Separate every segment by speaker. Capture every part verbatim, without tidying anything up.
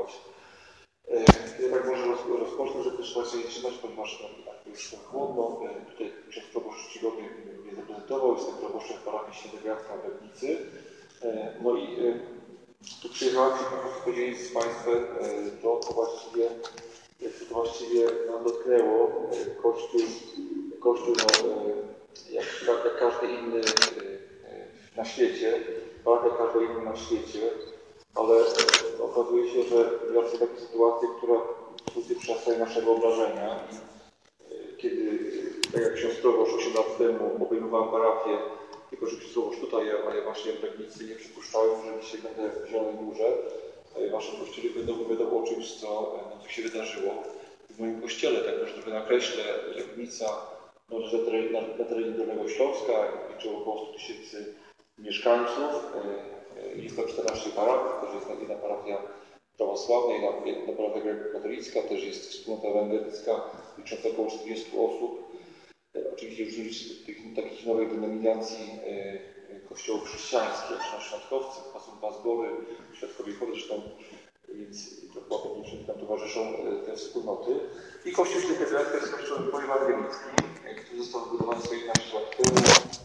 Speaker 1: zareagować. Ja tak może rozpocznę, że też właśnie nie trzymać, ponieważ no, już tak chłodno. Tutaj ksiądz proboszcz Czcigodny mnie zaprezentował, jestem proboszczem parafii Świętego Jacka w Legnicy. No i tu przyjechałem się po prostu podzielić z Państwem to, co właściwie, co właściwie nam dotknęło. Kościół, Kościół no, jak, jak każdy inny na świecie, parafia jak każdy inny na świecie, ale okazuje się, że jest taka sytuacja, która absolutnie przerasta nasze wyobrażenia. I kiedy, tak jak ksiądz proboszcz osiem lat temu obejmowałem parafię, tylko że ksiądz proboszcz tutaj, a ja właśnie w Legnicy nie przypuszczałem, że dzisiaj będę w Zielonej Górze. W waszym kościele będę opowiadał o czymś, co, co się wydarzyło w moim kościele. Tak może trochę nakreślę. Legnica należy na, na, na terenie Dolnego Śląska, liczy około stu tysięcy mieszkańców. Jest tam czternaście parafii, też jest jedna parafia prawosławna, jedna parafia katolicka, też jest wspólnota ewangelicka licząca około czterdziestu osób. Oczywiście już nie liczy tych takich nowych denominacji kościołów chrześcijańskich, jak na Świątkowcy, są dwa zbory, Świadkowie Chody, zresztą, więc dokładnie tam towarzyszą te wspólnoty. I Kościół Świętego Jacka jest kościołem ewangelickim, który został wybudowany sto jedenaście lat temu.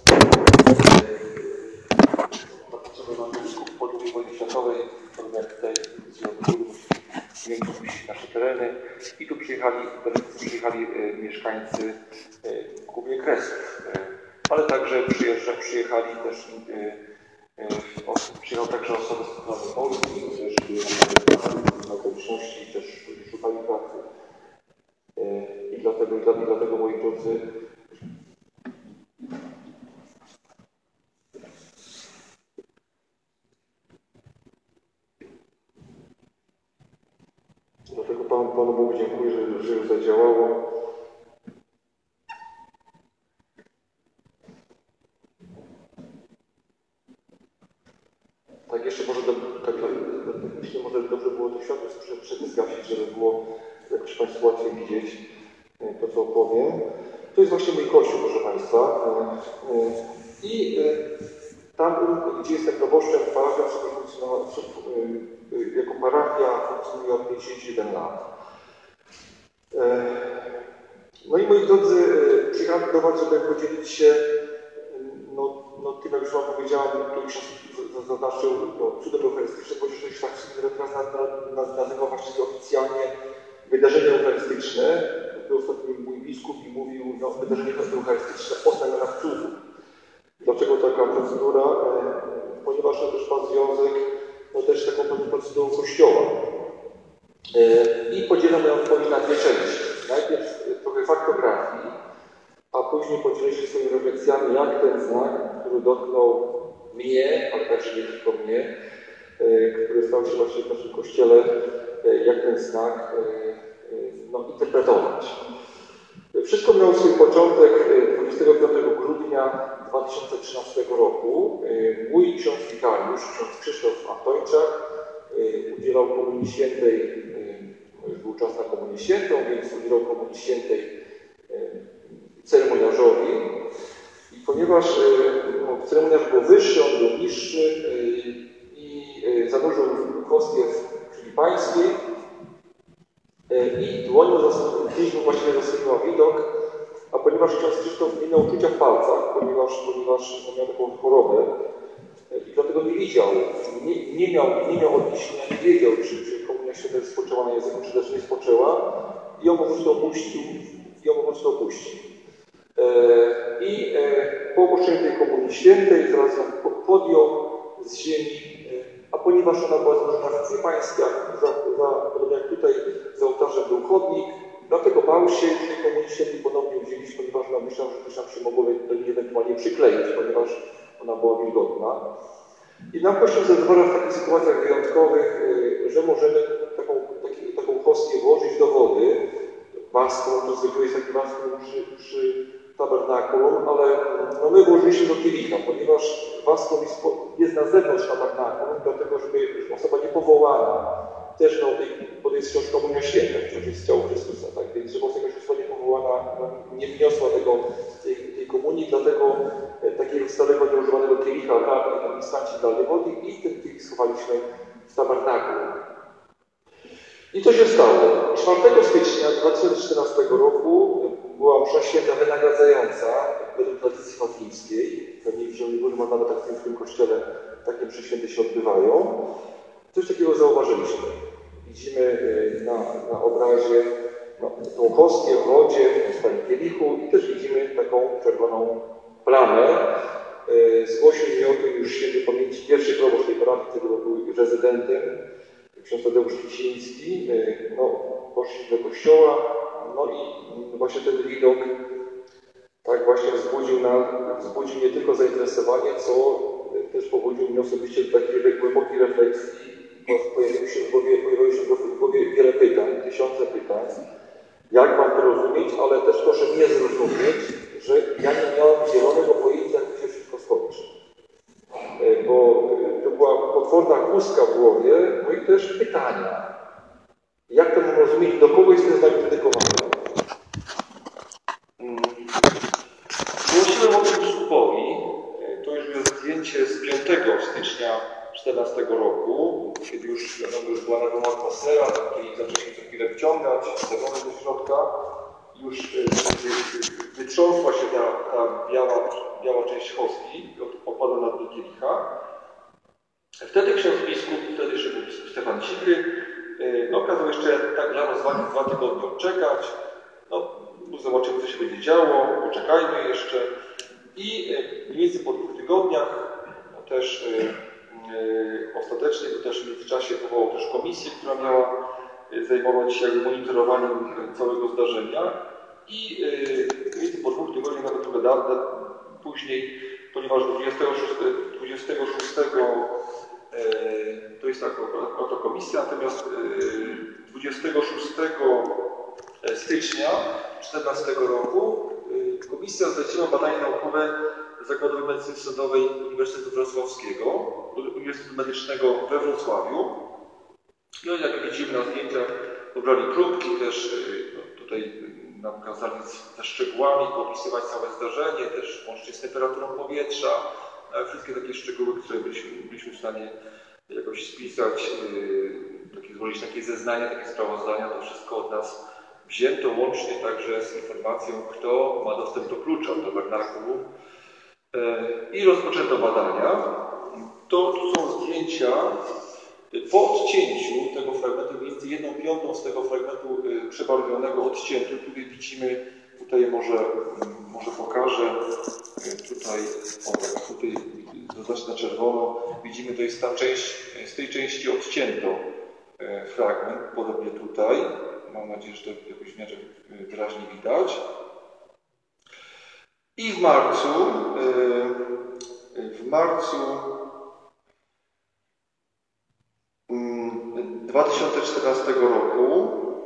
Speaker 1: Po drugiej wojnie światowej, podobnie jak tutaj zmienić nasze tereny. I tu przyjechali, przyjechali mieszkańcy głównie Kresów, ale także przyjeżdża, przyjechali też przyjechał także osoby z strony Polski, też na okoliczności, też szukali pracy. I dlatego, i dlatego moi drodzy, Dlatego Panu, Panu Bogu dziękuję, że, że już zadziałało. Tak, jeszcze może, do, tak, myślę, może dobrze było to światło przeciskać, żeby było jakoś Państwu łatwiej widzieć to, co opowiem. To jest właśnie mój kościół, proszę Państwa. I tam, gdzie jestem proboszczem, parafia funkcjonowała jako parafia funkcjonuje od pięćdziesięciu jeden lat. No i moi drodzy, przyjechałem do Was, żeby podzielić się no, no, tym, jak już Wam powiedziałem, tu już zaznaczył no, cudem eucharystycznym, bo już tak teraz nazywa właściwie oficjalnie wydarzenie eucharystyczne. Ostatnio mój biskup mi mówił, no, wydarzenie eucharystyczne o znamionach cudu. Dlaczego taka procedura? Ponieważ to też ma związek no, też z taką procedurą Kościoła. I podzielam ją odpowiedź na dwie części. Najpierw trochę faktografii, a później podzielę się swoimi refleksjami, jak ten znak, który dotknął mnie, ale także nie tylko mnie, który stał się właśnie w naszym Kościele, jak ten znak no, interpretować. Wszystko miało swój początek dwudziestego piątego grudnia dwa tysiące trzynastego roku. Mój ksiądz wikariusz, ksiądz Krzysztof Antończak, udzielał Komunii Świętej, już był czas na Komunię Świętą, więc udzielał Komunii Świętej ceremoniarzowi. I ponieważ no, ceremoniarz był wyższy, on był niższy i zanurzył hostię w krwi pańskiej i dłonią gdzieś mu właściwie zasłoniła widok, a ponieważ ksiądz Krzysztof nie miał uczucia w palcach, ponieważ, ponieważ miał taką chorobę i dlatego nie widział, nie, nie miał, nie miał odniesienia, nie wiedział, czy, czy Komunia Święta jest spoczęła na języku, czy też nie spoczęła i on po prostu opuścił, i on po prostu opuścił. E, I e, po ogłoszeniu tej Komunii Świętej zaraz ją podjął z ziemi, a ponieważ ona była złożona w krwi pańskiej, za, za, podobnie jak tutaj za ołtarzem był chodnik, dlatego bał się tej Komunii Świętej ponownie wzięliśmy, ponieważ no, myślał, że coś nam się mogło do niej ewentualnie przykleić, ponieważ ona była wilgotna. I nam Kościół zezwala w takich sytuacjach wyjątkowych, że możemy taką, taki, taką hostię włożyć do wody. Waską, to zwykle jest taki waską przy, przy tabernakulum, ale no my włożyliśmy do kielicha, ponieważ waską jest, jest na zewnątrz tabernakulum, dlatego żeby osoba niepowołana też no, bo to jest wciąż Komunia Święta, wciąż jest ciało Chrystusa, tak? Więc żeby osoba już niepowołana no, nie wniosła tego, tej, tej komunii, dlatego takiego starego, nieużywanego kielicha na instancji dalej wody i ten kielich schowaliśmy w tabernakulum. I co się stało? czwartego stycznia dwa tysiące czternastego roku była msza święta wynagradzająca według tradycji fatimskiej. Pewnie w Zielonym można nawet tak w tym kościele takie msze święte się odbywają. Coś takiego zauważyliśmy. Widzimy na, na obrazie no, tą hostię w wodzie, w stanie kielichu i też widzimy taką czerwoną plamę. Zgłosił mi o tym już święty pamięci pierwszy proboszcz tej parafii, który był rezydentem, ksiądz Tadeusz Kiciński. No, poszliśmy do kościoła, no i właśnie ten widok tak właśnie wzbudził, na, wzbudził nie tylko zainteresowanie, co też pobudził mnie osobiście do takiej głębokiej refleksji. Pojawiło się w głowie, pojawiło się w głowie wiele pytań, tysiące pytań. Jak mam to rozumieć, ale też proszę mnie zrozumieć, że ja nie miałem zielonego pojęcia, jak to się wszystko skończy. Bo to była potworna pustka w głowie, no i też pytania. Jak to mam rozumieć, do kogo jestem z nami dedykowany? Głosiłem o tym biskupowi. To już jest zdjęcie z piątego stycznia czternastego roku, kiedy już wiadomo, już była nowa atmosfera, i zaczęliśmy co chwilę wciągać zawody do środka. Już wytrząsła się ta, ta biała, biała część hostii, opadła na dno kielicha. Wtedy ksiądz biskup, wtedy jeszcze był biskup Stefan Cigry, no kazał jeszcze tak dla rozwagi dwa tygodnie odczekać. No, zobaczymy, co się będzie działo, poczekajmy jeszcze. I mniej więcej po dwóch tygodniach no, też yy, ostatecznie, bo też w międzyczasie powołał też komisję, która miała zajmować się jakby monitorowaniem całego zdarzenia. I yy, mniej więcej po dwóch tygodniach, nawet trochę da, da, później, ponieważ dwudziestego szóstego yy, to jest tak oto komisja, natomiast yy, dwudziestego szóstego stycznia czternastego roku komisja zleciła badania naukowe Zakładu Medycyny Sądowej Uniwersytetu Wrocławskiego, Uniwersytetu Medycznego we Wrocławiu. No i jak widzimy na zdjęciach, pobrali próbki, też no, tutaj nam kazali ze szczegółami popisywać całe zdarzenie, też łącznie z temperaturą powietrza, wszystkie takie szczegóły, które byliśmy, byliśmy w stanie jakoś spisać, takie, złożyć takie zeznania, takie sprawozdania, to wszystko od nas wzięto, łącznie także z informacją, kto ma dostęp do klucza do tabernakułu. I rozpoczęto badania. To tu są zdjęcia po odcięciu tego fragmentu, mniej więcej jedną piątą z tego fragmentu przebarwionego odciętu. Tutaj widzimy, tutaj może, może pokażę, tutaj, o tak, tutaj zaznacz na czerwono, widzimy, to jest ta część, z tej części odcięto fragment, podobnie tutaj. Mam nadzieję, że to jakoś w miarę wyraźnie widać. I w marcu, w marcu dwa tysiące czternastego roku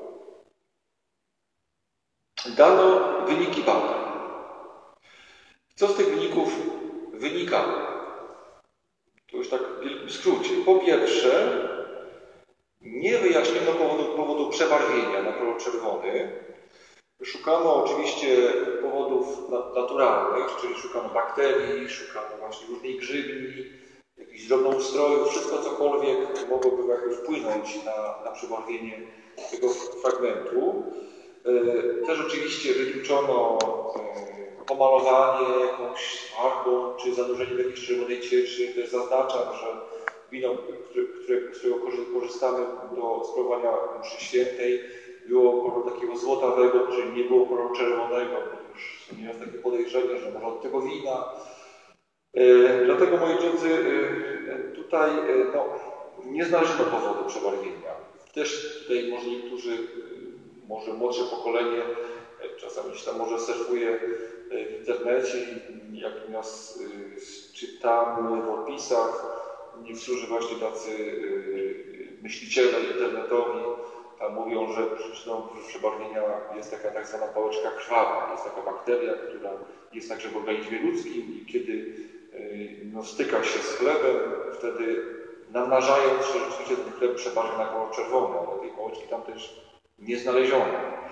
Speaker 1: dano wyniki badań. Co z tych wyników wynika? To już tak w wielkim skrócie. Po pierwsze, nie wyjaśniono powodu, powodu przebarwienia na kolor czerwony. Szukano oczywiście powodów naturalnych, czyli szukano bakterii, szukano właśnie różnej grzybni, jakichś drobnoustrojów, wszystko cokolwiek mogłoby jakby wpłynąć na, na przebarwienie tego fragmentu. Też oczywiście wykluczono pomalowanie jakąś farbą, czy zanurzenie w jakiejś czerwonej cieczy. Też zaznaczam, że wino, z którego korzystamy do sprawowania mszy świętej, było koloru takiego złotawego, czyli nie było koloru czerwonego. Już nieraz takie podejrzenie, że może od tego wina. E, dlatego, moi drodzy, e, tutaj e, no, nie znaleziono powodu przebarwienia. Też tutaj może niektórzy, może młodsze pokolenie, e, czasami gdzieś tam może surfuje w internecie i jak nas e, czytamy w opisach, niektórzy właśnie tacy e, myśliciele internetowi tam mówią, że przyczyną przebarwienia jest taka tak zwana pałeczka krwawa. Jest taka bakteria, która jest także w organizmie ludzkim i kiedy no, styka się z chlebem, wtedy namnażając się, rzeczywiście ten chleb przebarwia na kolor czerwony, ale tej pałeczki tam też nie znaleziono.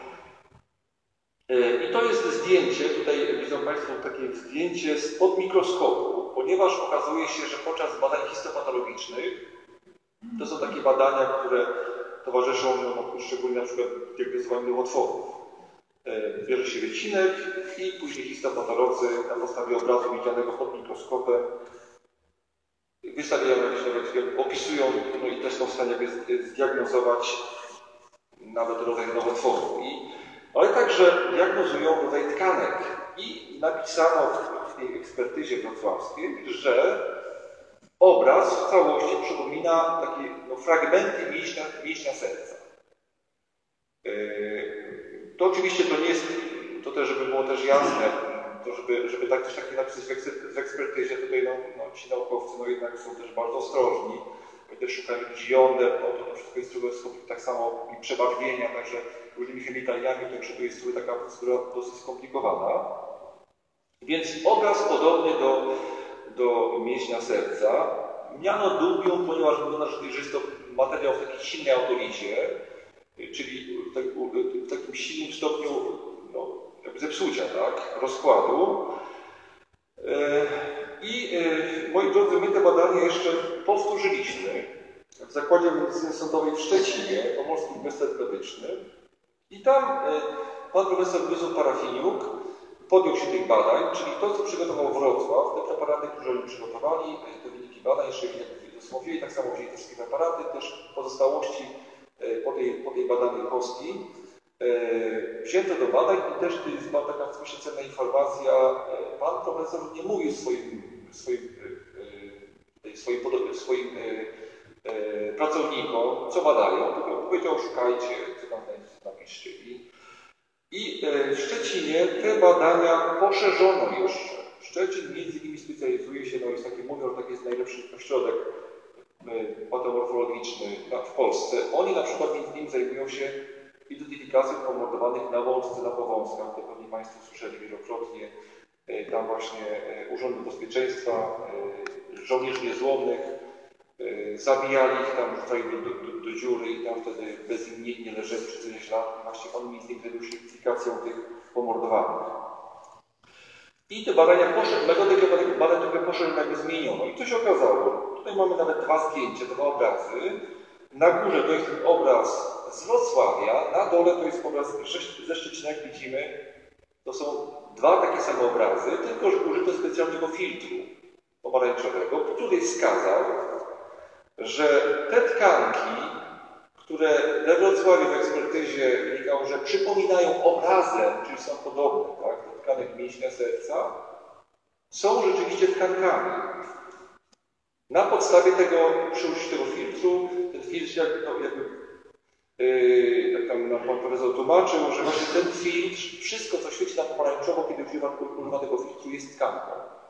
Speaker 1: I to jest zdjęcie, tutaj widzą Państwo takie zdjęcie spod mikroskopu, ponieważ okazuje się, że podczas badań histopatologicznych, to są takie badania, które towarzyszą no, szczególnie na przykład diagnozowaniu nowotworów. Bierze się wycinek i później histopatorowcy na podstawie obrazu widzianego pod mikroskopem wystawiają jakieś nawet, opisują, no i też są w stanie zdiagnozować nawet rodzaj nowotworu. I, ale także diagnozują rodzaj tkanek. I napisano w tej ekspertyzie wrocławskiej, że obraz w całości przypomina takie no, fragmenty mięśnia, mięśnia serca. Yy, to oczywiście to nie jest, to też, żeby było też jasne, to żeby, żeby tak coś takiego napisać w ekspertyzie, tutaj no, no, ci naukowcy no, jednak są też bardzo ostrożni. Oni też szukają dzione, no, to wszystko jest tak samo i przebarwienia, także różnymi chemikaliami, także to jest taka procedura dosyć skomplikowana. Więc obraz podobny do, do mięśnia serca miano dubium, ponieważ wygląda, że jest to materiał w takiej silnej autolizie, czyli w, tak, w takim silnym stopniu no, jakby zepsucia, tak, rozkładu. I moi drodzy, my te badania jeszcze powtórzyliśmy w Zakładzie Medycyny Sądowej w Szczecinie, Pomorskim Uniwersytecie Medycznym. I tam pan profesor Wyzów Parafiniuk podjął się tych badań, czyli to, co przygotował Wrocław, te preparaty, które oni przygotowali, te wyniki badań, jeszcze jak mówili, tak samo wzięli te preparaty, też pozostałości po tej, po tej badanej kostki. Wzięto do badań i też tu jest taka właśnie cenna informacja. Pan profesor nie mówił swoim, swoim, swoim, swoim, swoim pracownikom, co badają, tylko powiedział, szukajcie, co tam napiszcie. I, i w Szczecinie te badania poszerzono jeszcze. Szczecin między innymi specjalizuje się, no jest taki, mówią, że taki jest najlepszy ośrodek patomorfologiczny w Polsce. Oni na przykład między innymi zajmują się identyfikacją pomordowanych na Łączce, na Powązkach. To pewnie Państwo słyszeli wielokrotnie. Tam właśnie Urząd Bezpieczeństwa, żołnierzy niezłomnych, zabijali ich tam, wrzucali do, do, do dziury i tam wtedy bezimiennie leżeli przez ileś lat. I właśnie oni między innymi zajmują się identyfikacją tych pomordowanych. I te badania, metodykę badań trochę poszerzono, jakby zmieniono. I co się okazało? Tutaj mamy nawet dwa zdjęcia, dwa obrazy. Na górze to jest ten obraz z Wrocławia, na dole to jest obraz ze Szczecina, jak widzimy. To są dwa takie same obrazy, tylko że użyto specjalnego filtru pomarańczowego, który wskazał, że te tkanki, które we Wrocławiu w ekspertyzie wynikało, że przypominają obrazem, czyli są podobne, tak, do tkanek mięśnia serca, są rzeczywiście tkankami. Na podstawie tego, przy użyciu tego filtru, ten filtr jak, no, jakby, yy, jak tam nam pan profesor tłumaczył, że właśnie ten filtr, wszystko co świeci na pomarańczowo, kiedy używa, używa tego filtru, jest tkanką.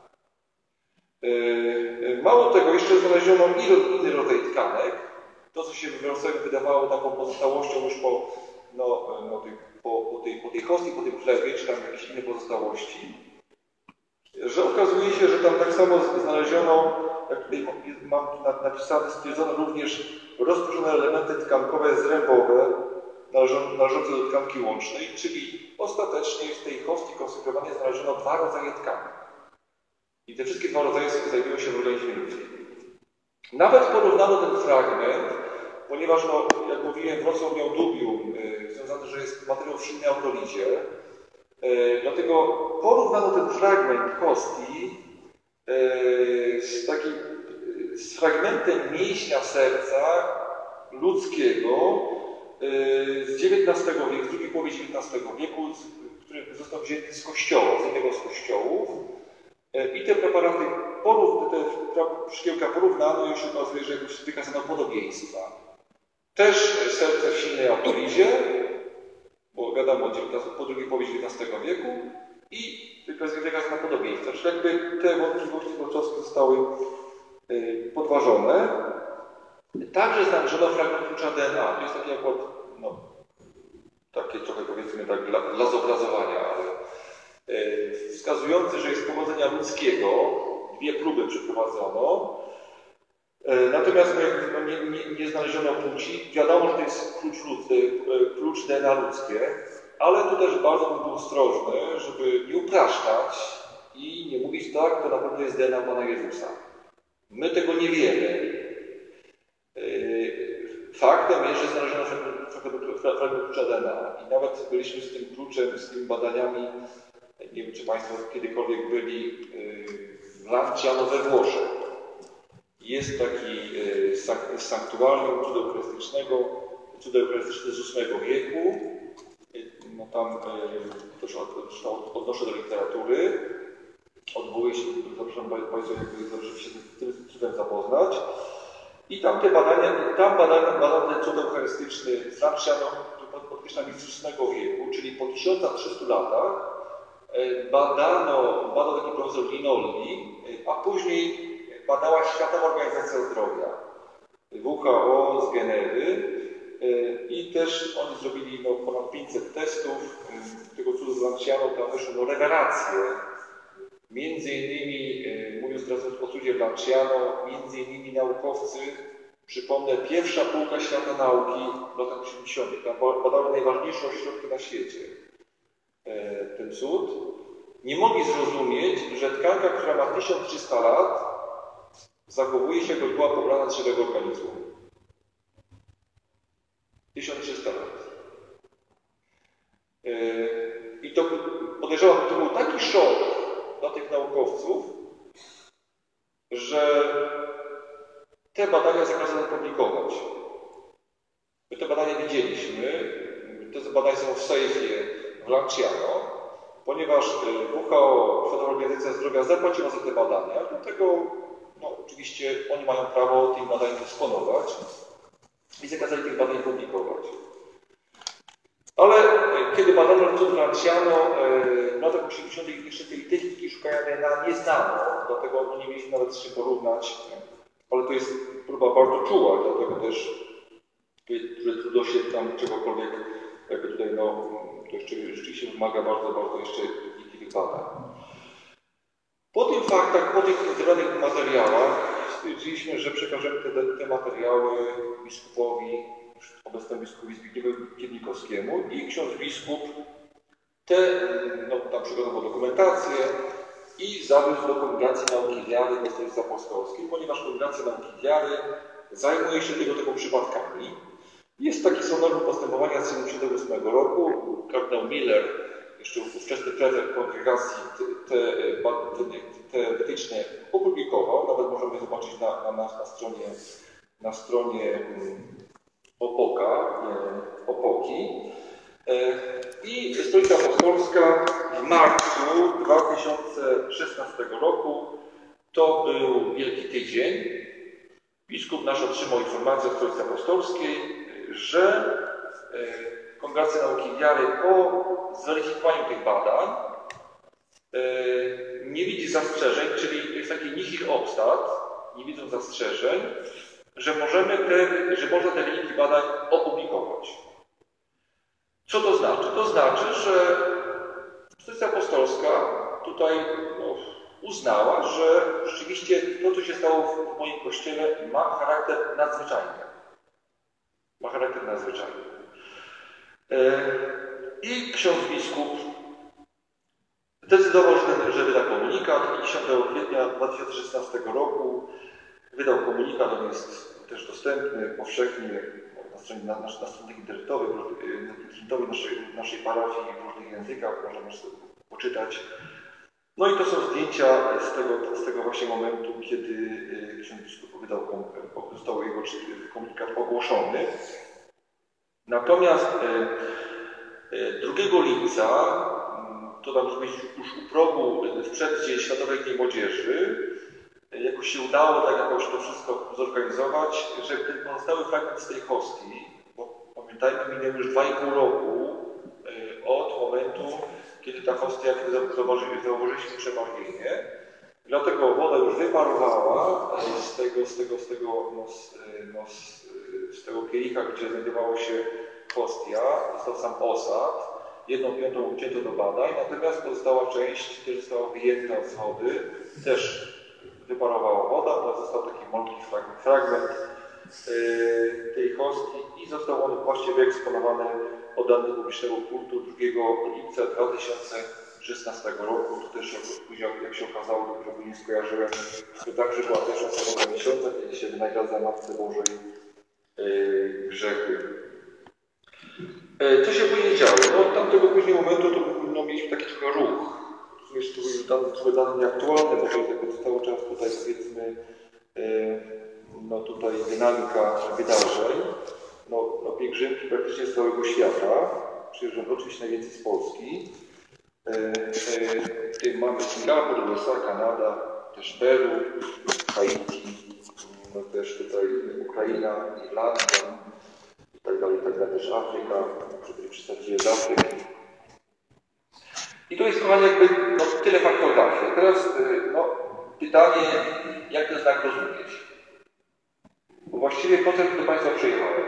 Speaker 1: Yy, mało tego, jeszcze znaleziono inny rodzaj tkanek. To, co się w Wrocławiu wydawało taką pozostałością już po, no, no, tej, po, po, tej, po tej kostce, po tym chlebie, czy tam jakieś inne pozostałości, że okazuje się, że tam tak samo znaleziono, jak tutaj mam napisane, stwierdzono również rozproszone elementy tkankowe zrębowe należące do tkanki łącznej, czyli ostatecznie w tej kostce konsekrowanej znaleziono dwa rodzaje tkanek. I te wszystkie dwa rodzaje znajdują się w organizmie ludzkim. Nawet porównano ten fragment, ponieważ, no, jak mówiłem, Wrocław miał dubium yy, związane, że jest materiał w silnej autolizie. Yy, dlatego porównano ten fragment kostki yy, z, takim, yy, z fragmentem mięśnia serca ludzkiego yy, z dziewiętnastego wieku, z drugiej połowy dziewiętnastego wieku, z, który został wzięty z kościoła, z jednego z kościołów. I te preparaty, te szkiełka porównano i się okazuje, że wykazano podobieństwa. Też serce w silnej autolizie, bo wiadomo, po drugiej połowie dziewiętnastego wieku i wykazano podobieństwa. Czyli jakby te wątpliwości wrocławskie zostały podważone. Także znaleziono fragment klucza D N A. To jest taki akurat, no, takie trochę powiedzmy tak dla, dla zobrazowania, ale wskazujący, że jest pochodzenia ludzkiego. Dwie próby przeprowadzono. Natomiast no, nie, nie, nie znaleziono płci. Wiadomo, że to jest klucz, ludzy, klucz D N A ludzkie, ale tu też bardzo bym był ostrożny, żeby nie upraszczać i nie mówić tak, to na pewno jest D N A Pana Jezusa. My tego nie wiemy. faktem jest, że znaleziono fragment klucza D N A i nawet byliśmy z tym kluczem, z tymi badaniami, nie wiem, czy Państwo kiedykolwiek byli w Lanciano we Włoszech. Jest taki sanktuarium cudu eucharystycznego, cud eucharystyczny z ósmego wieku. No tam też odnoszę do literatury. Odwołuję się, zapraszam Państwa, żeby się z tym cudem zapoznać. I tam te badania, tam badano, badano ten cud eucharystyczny z Lanciano, podkreślam, z ósmego wieku, czyli po tysiąc trzystu latach badano, badał taki profesor Linolli, a później badała Światowa Organizacja Zdrowia, W H O z Genewy i też oni zrobili no, ponad pięćset testów tego cudu z Lanciano, tam wyszło no, rewelacje. Między innymi, mówiąc teraz o cudzie w Lanciano, między innymi naukowcy, przypomnę, pierwsza półka świata nauki w latach osiemdziesiątych, tam badały najważniejsze ośrodki na świecie ten cud, nie mogli zrozumieć, że tkanka, która ma tysiąc trzysta lat, zachowuje się, jakby była pobrana z żywego organizmu. tysiąc trzysta lat. I to podejrzewam, to był taki szok dla tych naukowców, że te badania zakazano publikować. My te badania widzieliśmy, te badania są w sejfie w Lanciano, ponieważ W H O, Światowa Organizacja Zdrowia, zapłaciła za te badania, dlatego no, oczywiście oni mają prawo tych badań dysponować i zakazali tych badań publikować. Ale kiedy badano cud Lanciano, w latach osiemdziesiątych jeszcze tej techniki szukania D N A nie znano, dlatego no, nie mieliśmy nawet z czym porównać, ale to jest próba bardzo czuła, dlatego też że trudno się tam czegokolwiek, jakby tutaj no, to jeszcze rzeczywiście wymaga bardzo, bardzo jeszcze wnikliwych badań. Po tych faktach, po tych zebranych materiałach stwierdziliśmy, że przekażemy te, te materiały biskupowi, obecnemu biskupowi Zbigniewowi Piernikowskiemu i ksiądz biskup te, no, tam przygotował dokumentację i zawiózł do Kongregacji Nauki Wiary do Stolicy Apostolskiej, ponieważ Kongregacja Nauki Wiary zajmuje się tego typu przypadkami. Jest taki są normy postępowania z tysiąc dziewięćset siedemdziesiątego ósmego roku. Kardynał Miller, jeszcze ówczesny prezes kongregacji, te, te, te wytyczne opublikował. Nawet możemy zobaczyć na, na, na stronie, na stronie Opoka, Opoki. I Stolica Apostolska w marcu dwa tysiące szesnastego roku to był Wielki Tydzień. Biskup nasz otrzymał informację od Stolicy Apostolskiej, że Kongregacja Nauki Wiary po zweryfikowaniu tych badań nie widzi zastrzeżeń, czyli jest taki nihil obstat, nie widzą zastrzeżeń, że możemy te, że można te wyniki badań opublikować. Co to znaczy? To znaczy, że Stolica Apostolska tutaj no, uznała, że rzeczywiście to, co się stało w moim kościele, ma charakter nadzwyczajny. Ma charakter nadzwyczajny. I ksiądz biskup zdecydował, że wyda komunikat i dziesiątego kwietnia dwa tysiące szesnastego roku wydał komunikat, on jest też dostępny powszechnie na stronie, na, na, na stronie internetowej, internetowej naszej, naszej parafii w różnych językach, możemy sobie poczytać. No i to są zdjęcia z tego, z tego właśnie momentu, kiedy ksiądz biskup wydał, został jego komunikat ogłoszony. Natomiast drugiego lipca, to tam być już u progu w przeddzień Światowej Dni Młodzieży, jakoś się udało tak jakoś to wszystko zorganizować, że ten pozostały fragment z tej hostii, bo pamiętajmy, minęło już dwa i pół roku od momentu, kiedy ta hostia, kiedy zauważyliśmy przebarwienie. Dlatego woda już wyparowała z tego, z tego, z tego, no, z, no, z, z tego kielicha, gdzie znajdowało się hostia, został sam osad. Jedną piątą ucięto do badań, natomiast pozostała część też została wyjęta z wody, też wyparowała woda, to został taki malutki fragment, fragment yy, tej hostii i został on właśnie wyeksponowany oddany publicznemu kultu drugiego lipca dwa tysiące szesnastego roku. To też później, jak się okazało, dopiero nie skojarzyłem, to także była też osoba miesiąca, kiedy się wynagradza Matce Bożej grzechy. Co się później działo? No, od tamtego później momentu to no, mieliśmy taki trochę ruch. Jest trochę dane nieaktualne, bo to jest cały czas tutaj, powiedzmy, no tutaj dynamika wydarzeń. No, no pielgrzymki praktycznie z całego świata. Przyjeżdżam oczywiście najwięcej z Polski. W tym mamy Singapur, U S A, Kanada, też Peru, Haiti, no też tutaj Ukraina, Irlandia i tak dalej, i tak dalej, też Afryka, żeby przedstawiciele z Afryki. I to jest, kochani, jakby no, tyle faktografii. Teraz no, pytanie, jak ten znak rozumieć? Bo właściwie po co do Państwa przyjechałem?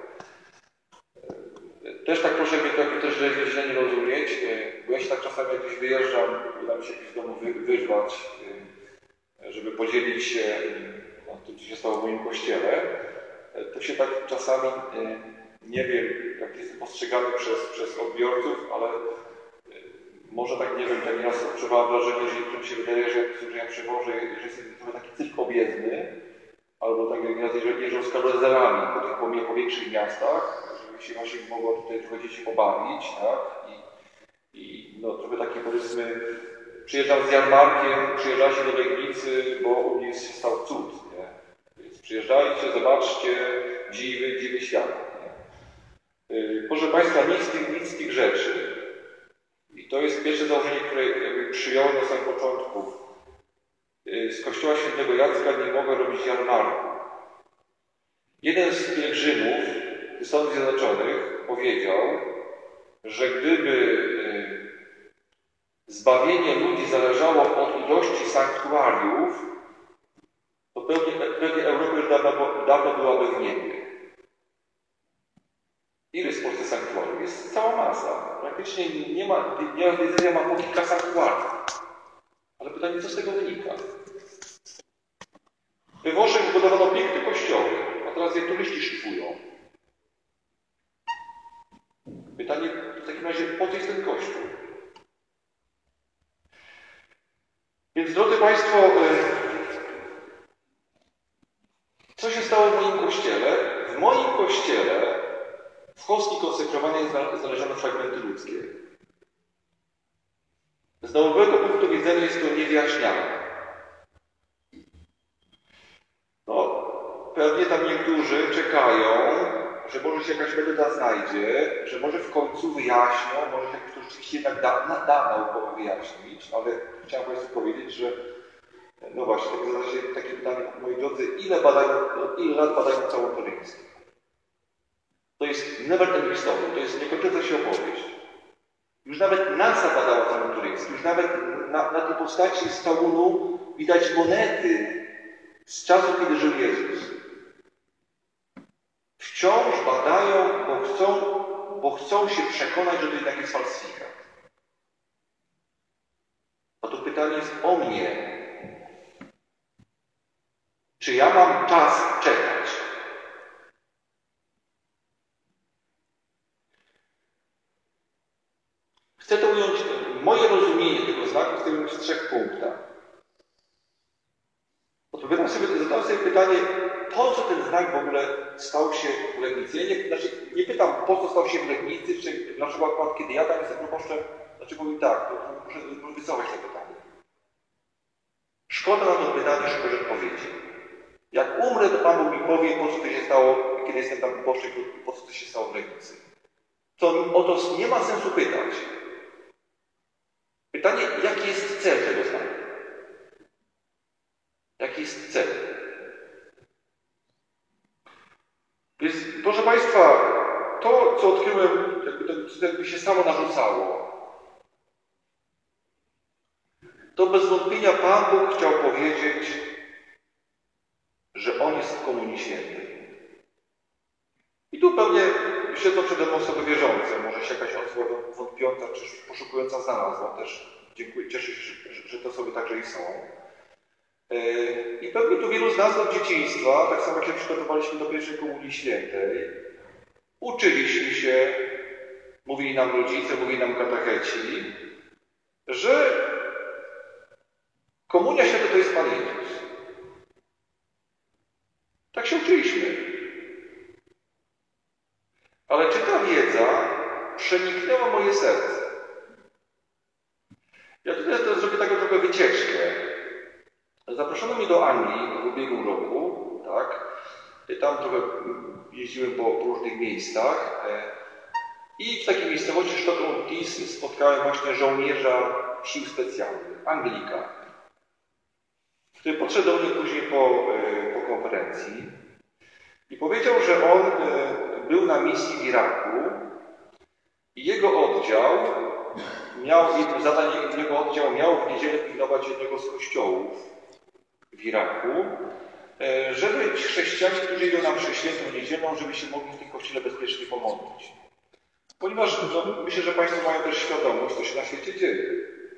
Speaker 1: Też tak proszę mnie trochę też źle nie rozumieć, bo ja się tak czasami jak gdzieś wyjeżdżam, uda mi się jakiś z domu wy, wyrwać, żeby podzielić się no, tym, co się stało w moim kościele, to się tak czasami, nie wiem, jak jestem postrzegany przez, przez odbiorców, ale może tak, nie wiem, tak nieraz odczuwałem wrażenie, że mi się wydaje, że, że ja przewożę, że jestem trochę taki cyrk objezdny, albo tak jak nieraz jeżdżą z karuzelami po tych po, po większych miastach, żeby się właśnie mogło tutaj trochę dzieci pobawić, tak? I, i no trochę takie, powiedzmy, przyjeżdżam z jarmarkiem, przyjeżdżajcie do Legnicy, bo u mnie się stał cud, nie? Więc przyjeżdżajcie, zobaczcie, dziwy, dziwy świat. Nie? Yy, proszę Państwa, nic z tych, nic z tych rzeczy. I to jest pierwsze założenie, które jakby przyjąłem na samym początku. Yy, z kościoła świętego Jacka nie mogę robić jarmarku. Jeden z pielgrzymów Stanów Zjednoczonych powiedział, że gdyby yy, zbawienie ludzi zależało od ilości sanktuariów, to pewnie, pewnie Europa już dawno, dawno byłaby w niebie. Ile jest w Polsce sanktuariów? Jest cała masa. Praktycznie nie ma, nie ma wiedzenia, ma po kilka sanktuariów. Ale pytanie, co z tego wynika? We Włoszech wybudowano piękne kościoły, a teraz je turyści szlifują. Pytanie w takim razie, po co jest ten kościół? Więc, drodzy Państwo, co się stało w moim kościele? W moim kościele w hostii konsekrowanej znaleziono fragmenty ludzkie. Z naukowego punktu widzenia jest to niewyjaśniane. No, pewnie tam niektórzy czekają, że może się jakaś metoda znajdzie, że może w końcu wyjaśnią, może się to rzeczywiście jednak da, da, da naukowo wyjaśnić, ale chciałem Państwu powiedzieć, że no właśnie, tak zada się takie pytanie, moi drodzy, ile, badają, ile lat badają całą Toryńską? To jest never ending story, to jest niekończąca się opowieść. Już nawet NASA badała całą Toryńską, już nawet na, na tej postaci z Taunu widać monety z czasu, kiedy żył Jezus. Wciąż badają, bo chcą, bo chcą się przekonać, że to jednak jest falsyfikat. A to pytanie jest o mnie. Czy ja mam czas czekać? Chcę to ująć, moje rozumienie tego znaku chcę ująć w trzech punktach. Odpowiadam sobie, zadałem sobie pytanie, po co ten znak w ogóle stał się w Legnicy? Ja nie, znaczy, nie pytam, po co stał się w Legnicy, czy dlaczego akurat kiedy ja tam jestem proboszczem, dlaczego mi tak, to muszę, muszę wycofać to pytanie. Szkoda na to pytanie szukać odpowiedzi. Jak umrę, to Pan Bóg mi powie, po co to się stało, kiedy jestem tam proboszczem, po co to się stało w Legnicy. To o to nie ma sensu pytać. Pytanie, jaki jest cel tego znaku? Jaki jest cel? Więc, proszę Państwa, to, co odkryłem, jakby to jakby się samo narzucało, to bez wątpienia Pan Bóg chciał powiedzieć, że On jest w Komunii Świętej. I tu pewnie siedzą przede mną osoby wierzące, może się jakaś osoba wątpiąca czy poszukująca znalazła. Też dziękuję, cieszę się, że, że te osoby także i są. I pewnie tu wielu z nas od dzieciństwa, tak samo jak się przygotowaliśmy do pierwszej Komunii Świętej, uczyliśmy się, mówili nam rodzice, mówili nam katecheci, że Komunia Święta to jest Pan Jezus. Tak się uczyliśmy. ale czy ta wiedza przeniknęła moje serce? Ja tutaj to zrobię taką trochę wycieczkę. Zaproszono mnie do Anglii w ubiegłym roku, tak? Tam trochę jeździłem po, po różnych miejscach i w takiej miejscowości Stockton-on-Tees spotkałem właśnie żołnierza sił specjalnych, Anglika, który podszedł do mnie później po, po konferencji i powiedział, że on był na misji w Iraku i jego oddział miał, jednym zadaniem jego oddział miał w niedzielę pilnować jednego z kościołów w Iraku, żeby ci chrześcijanie, którzy idą na mszę świętą niedzielną, żeby się mogli w tym kościele bezpiecznie pomodlić. Ponieważ no, myślę, że Państwo mają też świadomość, co się na świecie dzieje.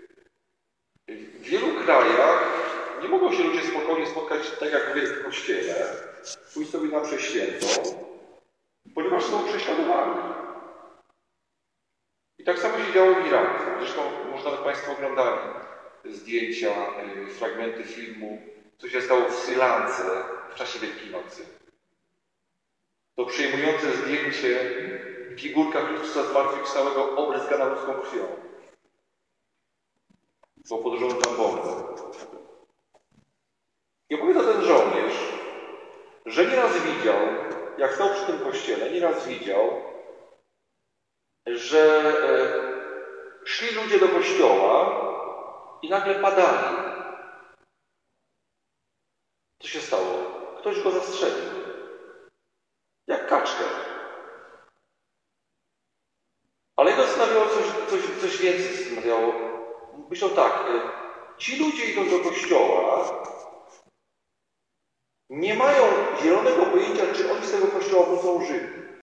Speaker 1: W wielu krajach nie mogą się ludzie spokojnie spotkać tak jak wy w kościele, pójść sobie na mszę świętą, ponieważ są prześladowani. I tak samo się działo w Iraku. Zresztą może nawet Państwo oglądali zdjęcia, fragmenty filmu, co się stało w Sri Lance w czasie Wielkiej Nocy. To przejmujące zdjęcie figurka Chrystusa zmartwychwstałego obryzgana ludzką krwią. Bo podłożono tam bombę. I opowiada ten żołnierz, że nieraz widział, jak stał przy tym kościele, nieraz widział, że e, szli ludzie do kościoła i nagle padali. Co się stało? Ktoś go zastrzelił. Jak kaczkę. Ale jego zastanawiało coś, coś, coś więcej. Zastanawiało. Myślał tak, ci ludzie idą do kościoła, nie mają zielonego pojęcia, czy oni z tego kościoła są żywi.